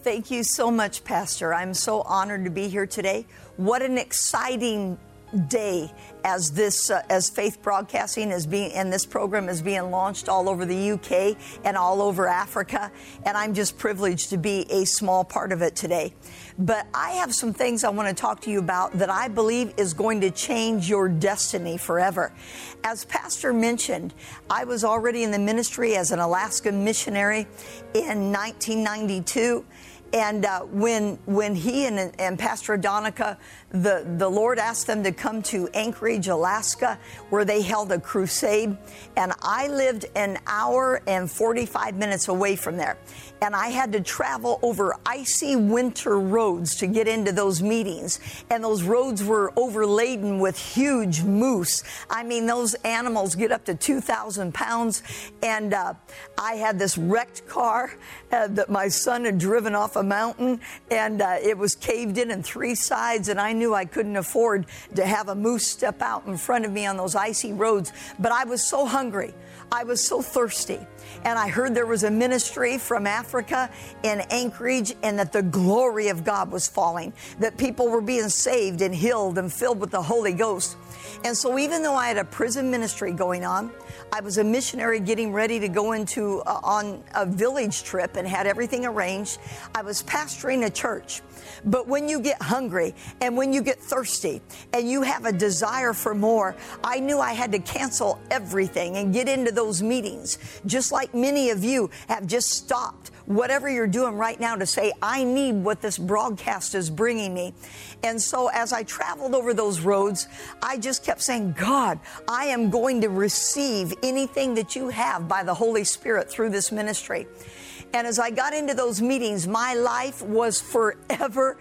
Thank you so much, Pastor. I'm so honored to be here today. What an exciting day as Faith Broadcasting is being, and this program is being launched all over the UK and all over Africa. And I'm just privileged to be a small part of it today. But I have some things I want to talk to you about that I believe is going to change your destiny forever. As Pastor mentioned, I was already in the ministry as an Alaskan missionary in 1992. And when he and Pastor Adonica, the Lord asked them to come to Anchorage, Alaska, where they held a crusade. And I lived an hour and 45 minutes away from there. And I had to travel over icy winter roads to get into those meetings. And those roads were overladen with huge moose. I mean, those animals get up to 2,000 pounds. And I had this wrecked car that my son had driven off a mountain. And it was caved in 3 sides. And I knew I couldn't afford to have a moose step out in front of me on those icy roads. But I was so hungry. I was so thirsty. And I heard there was a ministry from Africa in Anchorage and that the glory of God was falling, that people were being saved and healed and filled with the Holy Ghost. And so even though I had a prison ministry going on, I was a missionary getting ready to go into on a village trip and had everything arranged. I was pastoring a church. But when you get hungry and when you get thirsty and you have a desire for more, I knew I had to cancel everything and get into those meetings, just like many of you have just stopped whatever you're doing right now to say, I need what this broadcast is bringing me. And so as I traveled over those roads, I just kept saying, God, I am going to receive anything that you have by the Holy Spirit through this ministry. And as I got into those meetings, my life was forever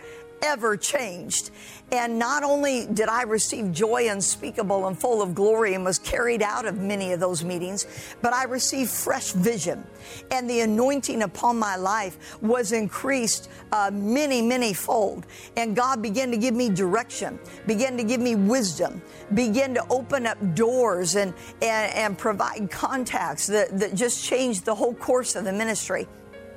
changed. And not only did I receive joy unspeakable and full of glory and was carried out of many of those meetings, but I received fresh vision. And the anointing upon my life was increased many fold. And God began to give me direction, began to give me wisdom, began to open up doors and provide contacts that just changed the whole course of the ministry.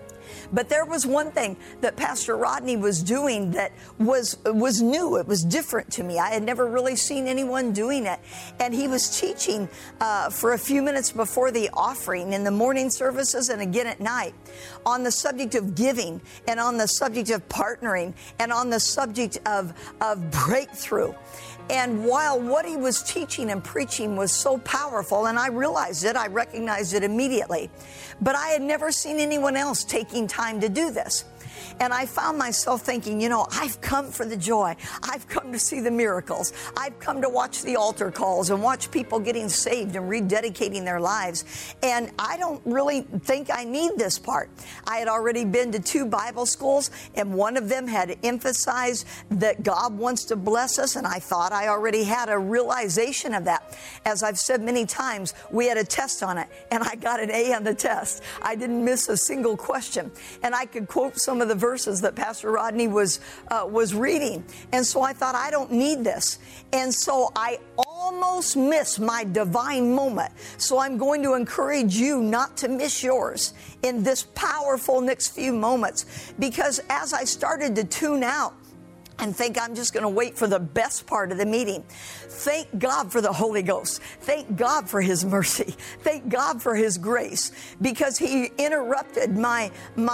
But there was one thing that Pastor Rodney was doing that was new. It was different to me. I had never really seen anyone doing it. And he was teaching for a few minutes before the offering in the morning services and again at night on the subject of giving and on the subject of partnering and on the subject of breakthrough. And while what he was teaching and preaching was so powerful, and I realized it, I recognized it immediately, but I had never seen anyone else taking time to do this. And I found myself thinking, I've come for the joy. I've come to see the miracles. I've come to watch the altar calls and watch people getting saved and rededicating their lives. And I don't really think I need this part. I had already been to 2 Bible schools, and one of them had emphasized that God wants to bless us, and I thought I already had a realization of that. As I've said many times, we had a test on it, and I got an A on the test. I didn't miss a single question. And I could quote some of the verses that Pastor Rodney was reading. And so I thought, I don't need this. And so I almost missed my divine moment. So I'm going to encourage you not to miss yours in this powerful next few moments. Because as I started to tune out and think I'm just going to wait for the best part of the meeting, thank God for the Holy Ghost. Thank God for His mercy. Thank God for His grace, because He interrupted my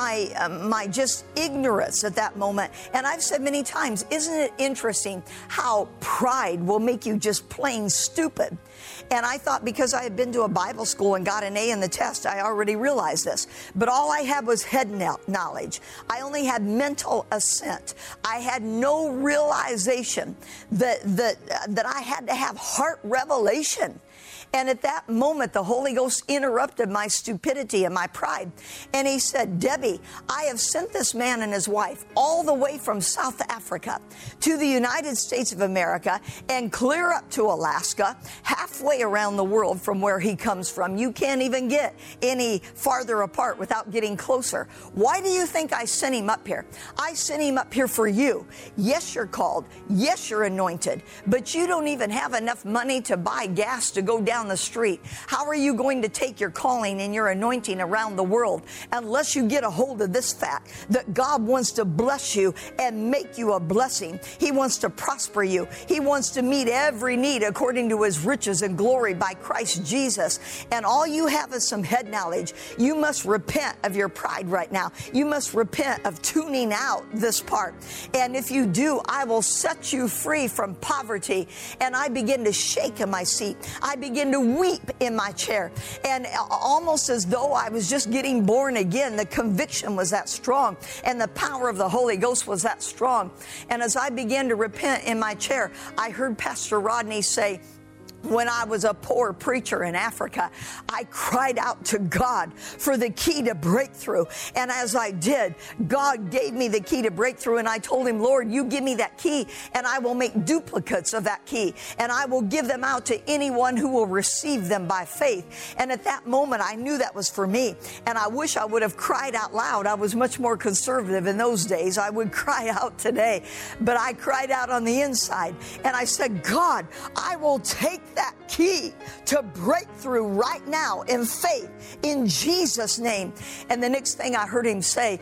just ignorance at that moment. And I've said many times, isn't it interesting how pride will make you just plain stupid? And I thought because I had been to a Bible school and got an A in the test, I already realized this. But all I had was head knowledge. I only had mental assent. I had no realization that I had to have heart revelation. And at that moment, the Holy Ghost interrupted my stupidity and my pride. And He said, Debbie, I have sent this man and his wife all the way from South Africa to the United States of America and clear up to Alaska, halfway around the world from where he comes from. You can't even get any farther apart without getting closer. Why do you think I sent him up here? I sent him up here for you. Yes, you're called. Yes, you're anointed. But you don't even have enough money to buy gas to go down down the street? How are you going to take your calling and your anointing around the world unless you get a hold of this fact that God wants to bless you and make you a blessing? He wants to prosper you. He wants to meet every need according to His riches and glory by Christ Jesus. And all you have is some head knowledge. You must repent of your pride right now. You must repent of tuning out this part. And if you do, I will set you free from poverty. And I begin to shake in my seat. I begin to weep in my chair. And almost as though I was just getting born again, the conviction was that strong. And the power of the Holy Ghost was that strong. And as I began to repent in my chair, I heard Pastor Rodney say, when I was a poor preacher in Africa, I cried out to God for the key to breakthrough. And as I did, God gave me the key to breakthrough. And I told Him, Lord, you give me that key and I will make duplicates of that key. And I will give them out to anyone who will receive them by faith. And at that moment, I knew that was for me. And I wish I would have cried out loud. I was much more conservative in those days. I would cry out today. But I cried out on the inside. And I said, God, I will take that key to breakthrough right now in faith in Jesus' name. And the next thing I heard him say,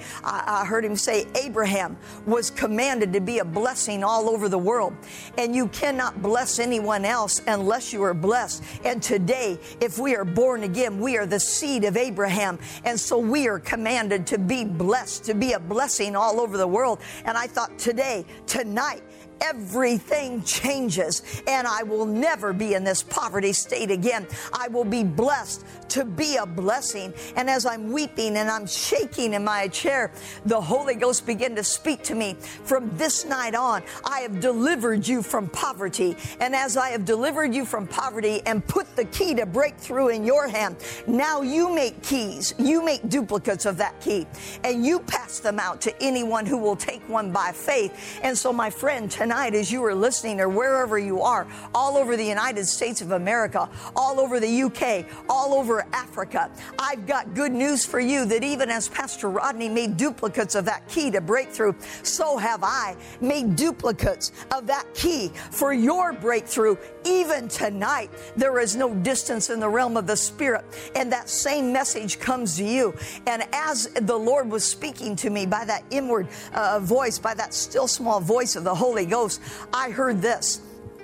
Abraham was commanded to be a blessing all over the world. And you cannot bless anyone else unless you are blessed. And today, if we are born again, we are the seed of Abraham. And so we are commanded to be blessed, to be a blessing all over the world. And I thought tonight, everything changes, and I will never be in this poverty state again. I will be blessed to be a blessing. And as I'm weeping and I'm shaking in my chair, the Holy Ghost began to speak to me. From this night on, I have delivered you from poverty. And as I have delivered you from poverty and put the key to breakthrough in your hand, now you make keys. You make duplicates of that key. And you pass them out to anyone who will take one by faith. And so, my friend, tonight, as you are listening or wherever you are, all over the United States of America, all over the UK, all over Africa, I've got good news for you that even as Pastor Rodney made duplicates of that key to breakthrough, so have I made duplicates of that key for your breakthrough. Even tonight, there is no distance in the realm of the Spirit, and that same message comes to you. And as the Lord was speaking to me by that inward voice, by that still small voice of the Holy Ghost, I heard this.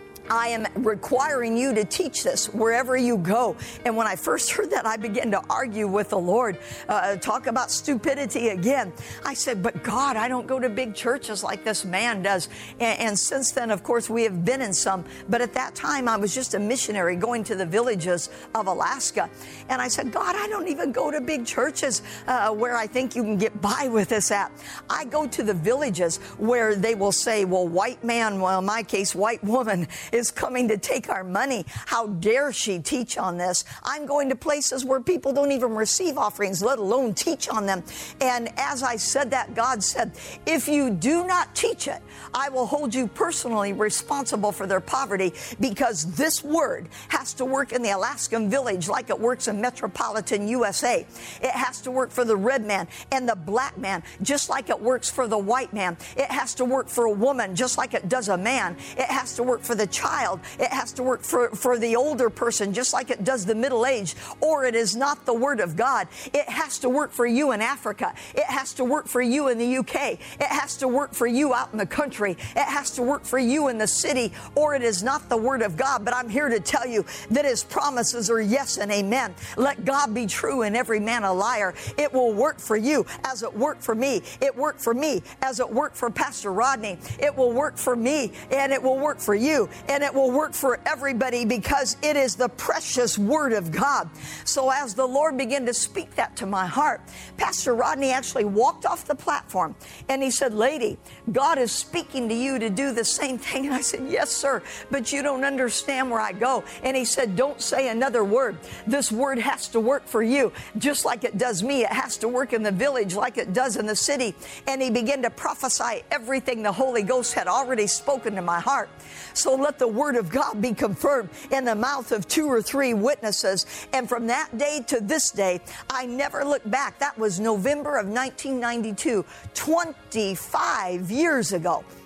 I am requiring you to teach this wherever you go. And when I first heard that, I began to argue with the Lord, talk about stupidity again. I said, but God, I don't go to big churches like this man does. And since then, of course, we have been in some. But at that time, I was just a missionary going to the villages of Alaska. And I said, God, I don't even go to big churches where I think you can get by with this at. I go to the villages where they will say, well, white man, well, in my case, white woman is coming to take our money. How dare she teach on this? I'm going to places where people don't even receive offerings, let alone teach on them. And as I said that, God said, if you do not teach it, I will hold you personally responsible for their poverty, because this word has to work in the Alaskan village like it works in metropolitan USA. It has to work for the red man and the black man, just like it works for the white man. It has to work for a woman, just like it does a man. It has to work for the child. It has to work for the older person, just like it does the middle-aged, or it is not the Word of God. It has to work for you in Africa. It has to work for you in the UK. It has to work for you out in the country. It has to work for you in the city, or it is not the Word of God. But I'm here to tell you that His promises are yes and amen. Let God be true and every man a liar. It will work for you as it worked for me. It worked for me as it worked for Pastor Rodney. It will work for me, and it will work for you. And it will work for everybody, because it is the precious Word of God. So as the Lord began to speak that to my heart, Pastor Rodney actually walked off the platform and he said, lady, God is speaking to you to do the same thing. And I said, yes, sir, but you don't understand where I go. And he said, don't say another word. This word has to work for you just like it does me. It has to work in the village like it does in the city. And he began to prophesy everything the Holy Ghost had already spoken to my heart. So let the Word of God be confirmed in the mouth of 2 or 3 witnesses. And from that day to this day, I never looked back. That was November of 1992, 25 years ago.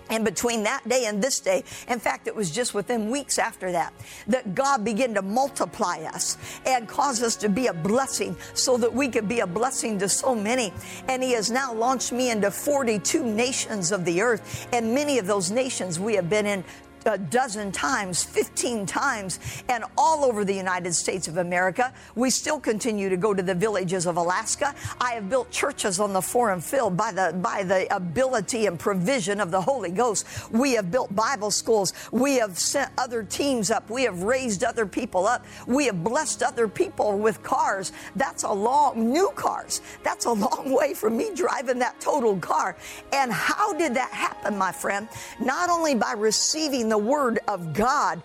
And between that day and this day, in fact, it was just within weeks after that, that God began to multiply us and cause us to be a blessing so that we could be a blessing to so many. And He has now launched me into 42 nations of the earth. And many of those nations we have been in a dozen times, 15 times, and all over the United States of America. We still continue to go to the villages of Alaska. I have built churches on the foreign field by the ability and provision of the Holy Ghost. We have built Bible schools. We have sent other teams up. We have raised other people up. We have blessed other people with cars. That's new cars. That's a long way from me driving that totaled car. And how did that happen, my friend? Not only by receiving the Word of God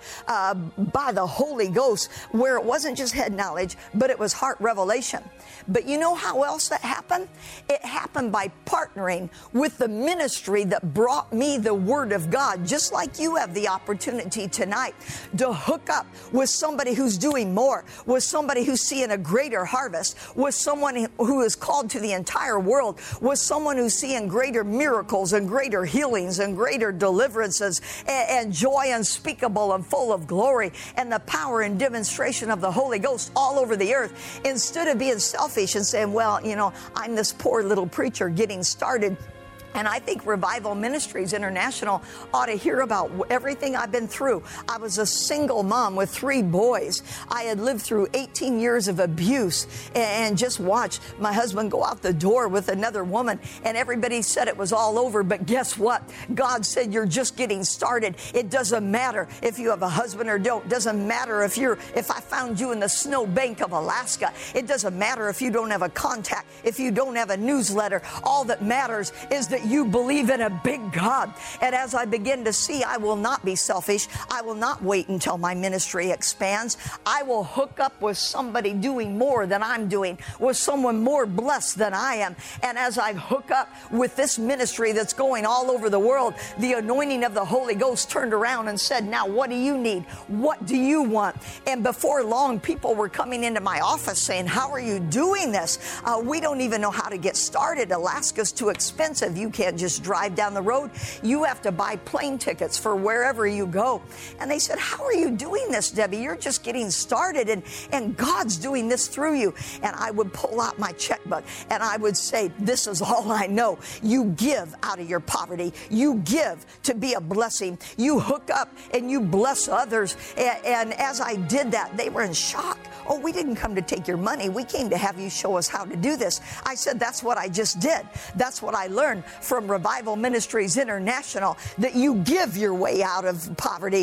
by the Holy Ghost, where it wasn't just head knowledge, but it was heart revelation. But you know how else that happened? It happened by partnering with the ministry that brought me the Word of God, just like you have the opportunity tonight to hook up with somebody who's doing more, with somebody who's seeing a greater harvest, with someone who is called to the entire world, with someone who's seeing greater miracles and greater healings and greater deliverances and joy unspeakable and full of glory and the power and demonstration of the Holy Ghost all over the earth. Instead of being selfish and saying, well, you know, I'm this poor little preacher getting started. And I think Revival Ministries International ought to hear about everything I've been through. I was a single mom with 3 boys. I had lived through 18 years of abuse and just watched my husband go out the door with another woman. And everybody said it was all over. But guess what? God said you're just getting started. It doesn't matter if you have a husband or don't. It doesn't matter if I found you in the snow bank of Alaska. It doesn't matter if you don't have a contact, if you don't have a newsletter. All that matters is that you believe in a big God. And as I begin to see, I will not be selfish. I will not wait until my ministry expands. I will hook up with somebody doing more than I'm doing, with someone more blessed than I am. And as I hook up with this ministry that's going all over the world, the anointing of the Holy Ghost turned around and said, now what do you need? What do you want? And before long, people were coming into my office saying, how are you doing this? We don't even know how to get started. Alaska's too expensive. You can't just drive down the road. You have to buy plane tickets for wherever you go. And they said, how are you doing this, Debbie? You're just getting started and God's doing this through you. And I would pull out my checkbook and I would say, this is all I know. You give out of your poverty. You give to be a blessing. You hook up and you bless others. And as I did that, they were in shock. Oh, we didn't come to take your money. We came to have you show us how to do this. I said, that's what I just did. That's what I learned from Revival Ministries International, that you give your way out of poverty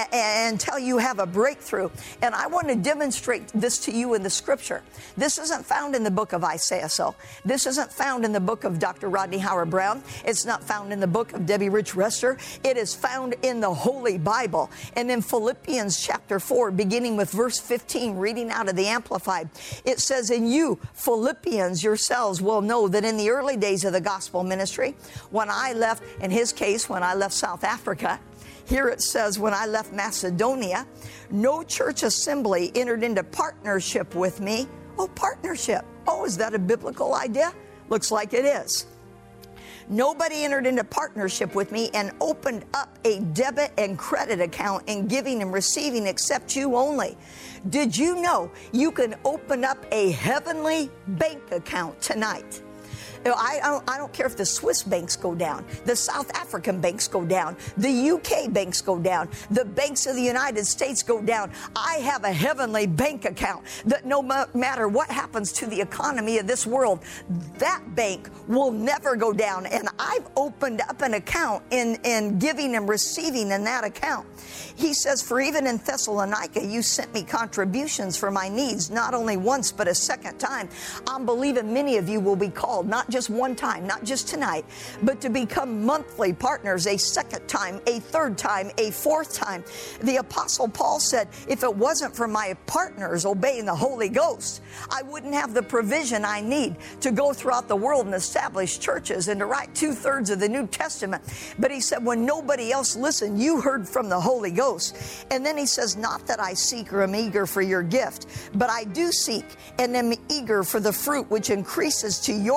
until you have a breakthrough. And I want to demonstrate this to you in the scripture. This isn't found in the book of Isaiah. So this isn't found in the book of Dr. Rodney Howard-Browne. It's not found in the book of Debbie Rich Rester. It is found in the Holy Bible. And in Philippians chapter 4, beginning with verse 15, reading out of the Amplified, it says, and you, Philippians, yourselves will know that in the early days of the gospel ministry, when I left, in his case, when I left South Africa, here it says, when I left Macedonia, no church assembly entered into partnership with me. Oh, partnership. Oh, is that a biblical idea? Looks like it is. Nobody entered into partnership with me and opened up a debit and credit account in giving and receiving except you only. Did you know you can open up a heavenly bank account tonight? I don't care if the Swiss banks go down, the South African banks go down, the UK banks go down, the banks of the United States go down. I have a heavenly bank account that no matter what happens to the economy of this world, that bank will never go down. And I've opened up an account in giving and receiving in that account. He says, for even in Thessalonica, you sent me contributions for my needs, not only once, but a second time. I'm believing many of you will be called, not just one time, not just tonight, but to become monthly partners, a second time, a third time, a fourth time. The Apostle Paul said, if it wasn't for my partners obeying the Holy Ghost, I wouldn't have the provision I need to go throughout the world and establish churches and to write 2/3 of the New Testament. But he said, when nobody else listened, you heard from the Holy Ghost. And then he says, not that I seek or am eager for your gift, but I do seek and am eager for the fruit which increases to your credit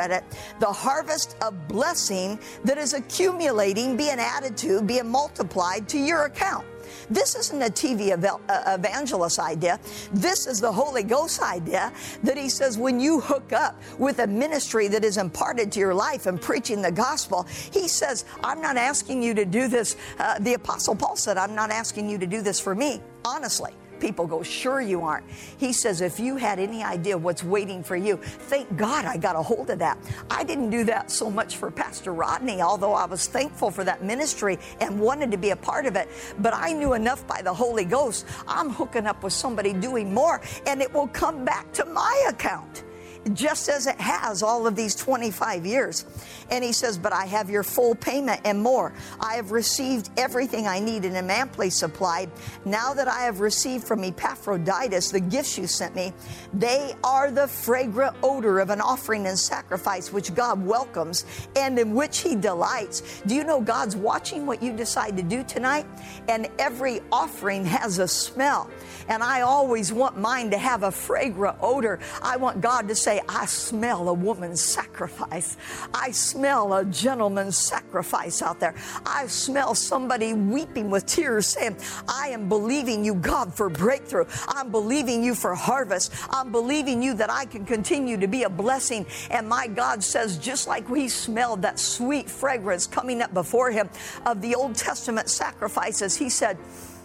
credit, the harvest of blessing that is accumulating, being added to, being multiplied to your account. This isn't a TV evangelist idea. This is the Holy Ghost idea that he says when you hook up with a ministry that is imparted to your life and preaching the gospel, he says, I'm not asking you to do this. The Apostle Paul said, I'm not asking you to do this for me, honestly. People go, sure you aren't. He says, if you had any idea what's waiting for you, thank God I got a hold of that. I didn't do that so much for Pastor Rodney, although I was thankful for that ministry and wanted to be a part of it. But I knew enough by the Holy Ghost. I'm hooking up with somebody doing more, and it will come back to my account, just as it has all of these 25 years. And he says, but I have your full payment and more. I have received everything I need and am amply supplied. Now that I have received from Epaphroditus the gifts you sent me, they are the fragrant odor of an offering and sacrifice which God welcomes and in which he delights. Do you know God's watching what you decide to do tonight? And every offering has a smell. And I always want mine to have a fragrant odor. I want God to say, I smell a woman's sacrifice. I smell a gentleman's sacrifice out there. I smell somebody weeping with tears saying, I am believing you, God, for breakthrough. I'm believing you for harvest. I'm believing you that I can continue to be a blessing. And my God says, just like we smelled that sweet fragrance coming up before him of the Old Testament sacrifices, he said,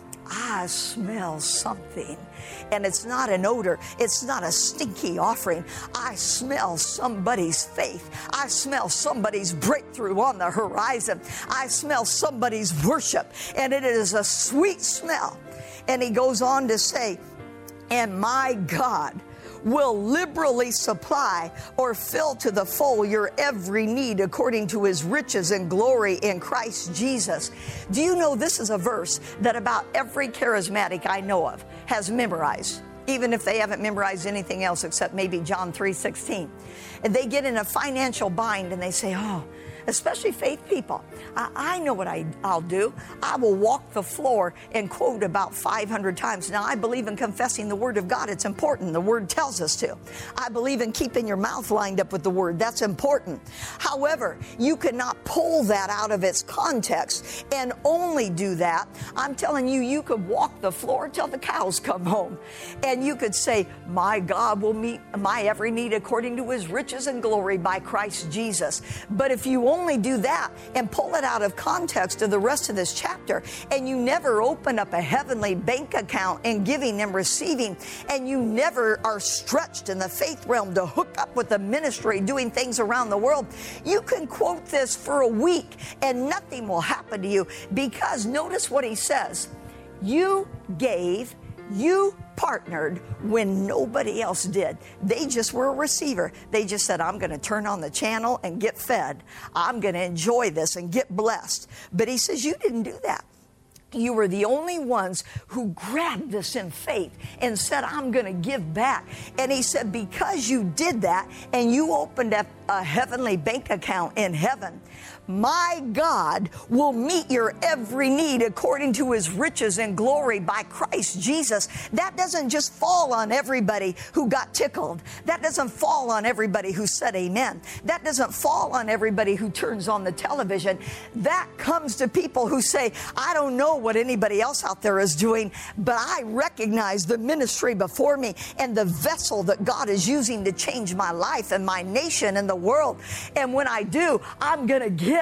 I smell something. And it's not an odor. It's not a stinky offering. I smell somebody's faith. I smell somebody's breakthrough on the horizon. I smell somebody's worship. And it is a sweet smell. And he goes on to say, and my God will liberally supply or fill to the full your every need according to his riches and glory in Christ Jesus. Do you know this is a verse that about every charismatic I know of has memorized, even if they haven't memorized anything else except maybe John 3:16. And they get in a financial bind and they say, oh, especially faith people, I know what I'll do. I will walk the floor and quote about 500 times. Now, I believe in confessing the Word of God. It's important. The Word tells us to. I believe in keeping your mouth lined up with the Word. That's important. However, you cannot pull that out of its context and only do that. I'm telling you, you could walk the floor till the cows come home. And you could say, my God will meet my every need according to his riches and glory by Christ Jesus. But if you only do that and pull it out of context of the rest of this chapter, and you never open up a heavenly bank account and giving and receiving, and you never are stretched in the faith realm to hook up with the ministry doing things around the world, you can quote this for a week and nothing will happen to you, because notice what he says. You gave, you partnered when nobody else did. They just were a receiver. They just said, I'm going to turn on the channel and get fed. I'm going to enjoy this and get blessed. But he says, you didn't do that. You were the only ones who grabbed this in faith and said, I'm going to give back. And he said, because you did that and you opened up a heavenly bank account in heaven, my God will meet your every need according to his riches and glory by Christ Jesus. That doesn't just fall on everybody who got tickled. That doesn't fall on everybody who said amen. That doesn't fall on everybody who turns on the television. That comes to people who say, I don't know what anybody else out there is doing, but I recognize the ministry before me and the vessel that God is using to change my life and my nation and the world. And when I do, I'm going to give,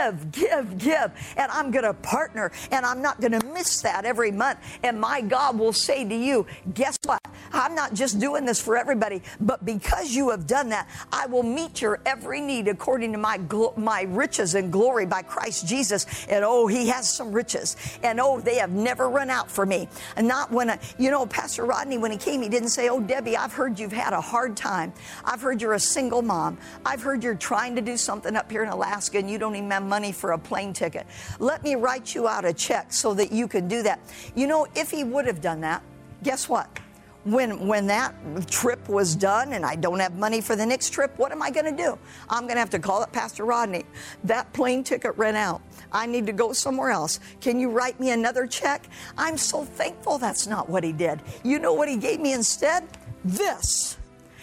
and I'm going to partner, and I'm not going to miss that every month. And my God will say to you, guess what? I'm not just doing this for everybody, but because you have done that, I will meet your every need according to my riches and glory by Christ Jesus. And oh, he has some riches. And oh, they have never run out for me. And not when, Pastor Rodney, when he came, he didn't say, oh, Debbie, I've heard you've had a hard time. I've heard you're a single mom. I've heard you're trying to do something up here in Alaska and you don't even have money for a plane ticket. Let me write you out a check so that you can do that. If he would have done that, guess what? When that trip was done and I don't have money for the next trip, what am I going to do? I'm going to have to call up Pastor Rodney. That plane ticket ran out. I need to go somewhere else. Can you write me another check? I'm so thankful that's not what he did. You know what he gave me instead? This.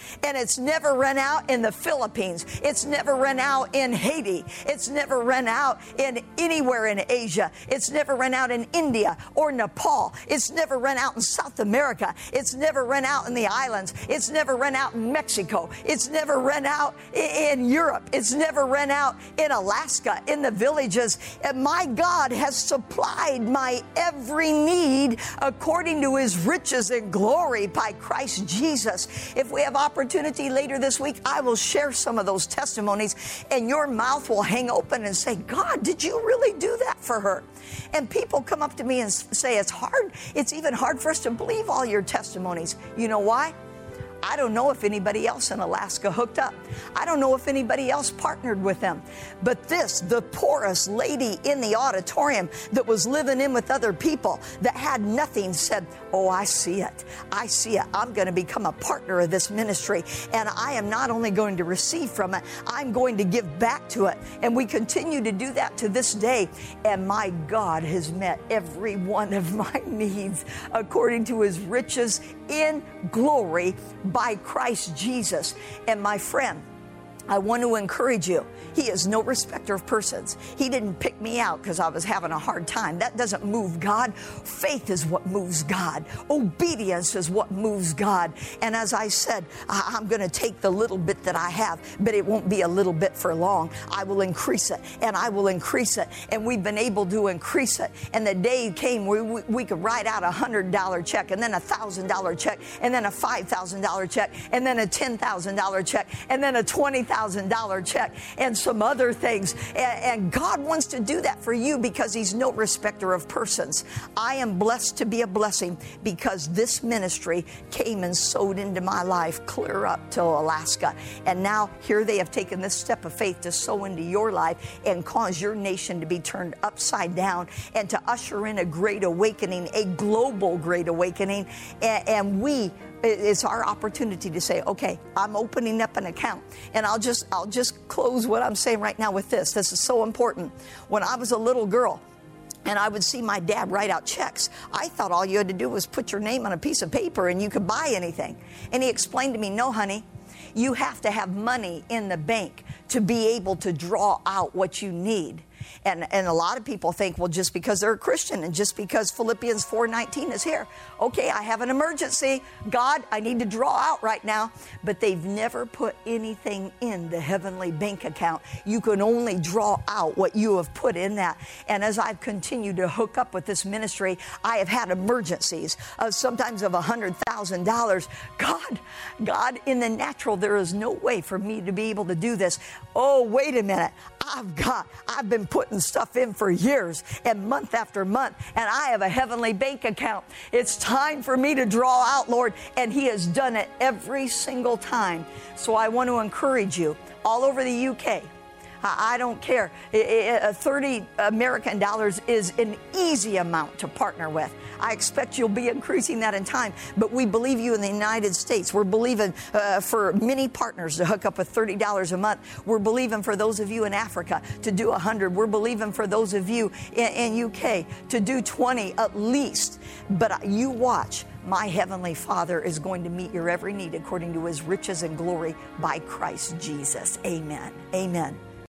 And it's never run out in the Philippines. It's never run out in Haiti. It's never run out in anywhere in Asia. It's never run out in India or Nepal. It's never run out in South America. It's never run out in the islands. It's never run out in Mexico. It's never run out in Europe. It's never run out in Alaska, in the villages. And my God has supplied my every need according to his riches and glory by Christ Jesus. If we have opportunity later this week, I will share some of those testimonies, and your mouth will hang open and say, God, did you really do that for her? And people come up to me and say, it's hard. It's even hard for us to believe all your testimonies. You know why? I don't know if anybody else in Alaska hooked up. I don't know if anybody else partnered with them. But this, the poorest lady in the auditorium that was living in with other people that had nothing, said, oh, I see it. I see it. I'm going to become a partner of this ministry. And I am not only going to receive from it, I'm going to give back to it. And we continue to do that to this day. And my God has met every one of my needs according to his riches in glory by Christ Jesus. And my friend, I want to encourage you. He is no respecter of persons. He didn't pick me out because I was having a hard time. That doesn't move God. Faith is what moves God. Obedience is what moves God. And as I said, I'm going to take the little bit that I have, but it won't be a little bit for long. I will increase it, and I will increase it. And we've been able to increase it. And the day came where we could write out a $100 check, and then a $1,000 check, and then a $5,000 check, and then a $10,000 check, and then a $20,000 check, and some other things. And God wants to do that for you because he's no respecter of persons. I am blessed to be a blessing because this ministry came and sowed into my life clear up to Alaska. And now here they have taken this step of faith to sow into your life and cause your nation to be turned upside down and to usher in a great awakening, a global great awakening. And it's our opportunity to say, okay, I'm opening up an account. And I'll just close what I'm saying right now with this. This is so important. When I was a little girl, and I would see my dad write out checks, I thought all you had to do was put your name on a piece of paper and you could buy anything. And he explained to me, no, honey, you have to have money in the bank to be able to draw out what you need. And a lot of people think, well, just because they're a Christian and just because Philippians 4:19 is here, okay, I have an emergency. God, I need to draw out right now. But they've never put anything in the heavenly bank account. You can only draw out what you have put in that. And as I've continued to hook up with this ministry, I have had emergencies, sometimes of $100,000. God, in the natural, there is no way for me to be able to do this. Oh, wait a minute. I've been putting stuff in for years and month after month, and I have a heavenly bank account. It's time for me to draw out, Lord, and he has done it every single time. So I want to encourage you all over the UK. I don't care. 30 American dollars is an easy amount to partner with. I expect you'll be increasing that in time, but we believe you in the United States. We're believing for many partners to hook up with $30 a month. We're believing for those of you in Africa to do 100. We're believing for those of you in UK to do 20 at least. But you watch. My Heavenly Father is going to meet your every need according to his riches and glory by Christ Jesus. Amen. Amen.